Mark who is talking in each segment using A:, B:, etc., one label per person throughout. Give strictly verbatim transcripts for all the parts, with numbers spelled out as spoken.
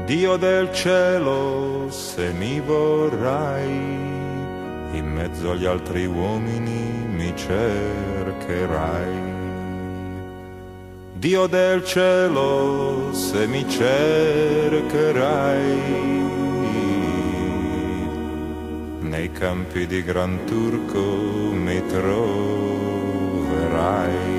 A: Dio del cielo, se mi vorrai, in mezzo agli altri uomini mi cercherai. Dio del cielo, se mi cercherai, nei campi di Gran Turco mi troverai.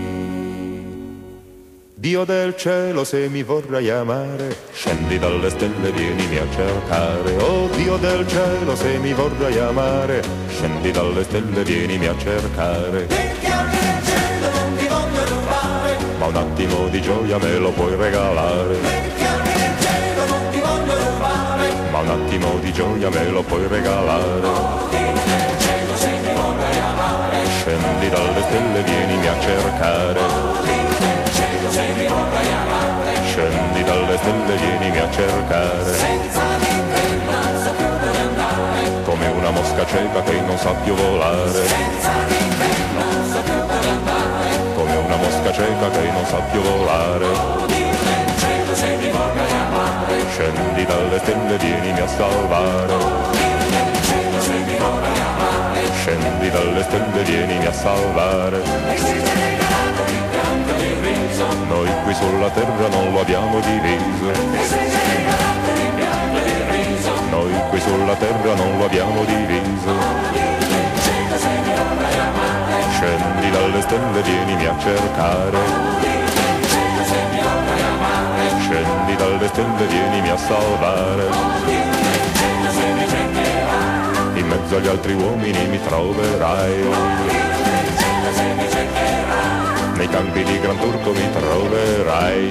A: Dio del cielo, se mi vorrai amare, scendi dalle stelle, vienimi a cercare. Oh Dio del cielo, se mi vorrai amare, scendi dalle stelle, vienimi a cercare.
B: Perché anche nel cielo non ti voglio rubare,
A: Ma un attimo di gioia me lo puoi regalare.
B: perché anche nel cielo non ti voglio rubare.
A: Ma un attimo di gioia me lo puoi regalare.
B: Oh Dio del cielo, se mi vorrai amare,
A: Scendi dalle stelle, vienimi a cercare.
B: oh Dio del cielo, se mi vorrai amare,
A: Scendi dalle stelle, vienimi a cercare.
B: senza di te non so più dove andare,
A: Come una mosca cieca che non sa più volare.
B: senza di te non so più dove andare.
A: Come una mosca cieca che non sa più volare.
B: Oh Dio del cielo, se mi vorrai amare,
A: Scendi dalle stelle, vienimi a salvare.
B: oh Dio del cielo, se mi vorrai amare,
A: Scendi dalle stelle, vienimi a salvare.
B: e se ti hai regalato il pianto e il riso,
A: Noi qui sulla terra non lo abbiamo diviso.
B: e se ti hai regalato il pianto e il riso,
A: Noi qui sulla terra non lo abbiamo diviso.
B: oh Dio del cielo, se mi vorrai amare,
A: Scendi dalle stelle, vienimi a cercare.
B: oh Dio del cielo, se mi vorrai amare,
A: Scendi dalle stelle, vienimi a salvare.
B: oh Dio del cielo, se mi cercherai,
A: In mezzo agli altri uomini mi troverai.
B: oh Dio del cielo, se mi cercherai,
A: Nei campi di Gran Turco mi troverai.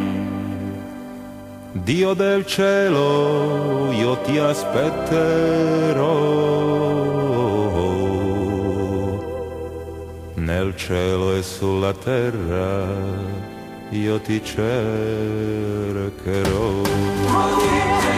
A: Dio del cielo, io ti aspetterò. Nel cielo e sulla terra io ti cercherò.
B: oh Dio del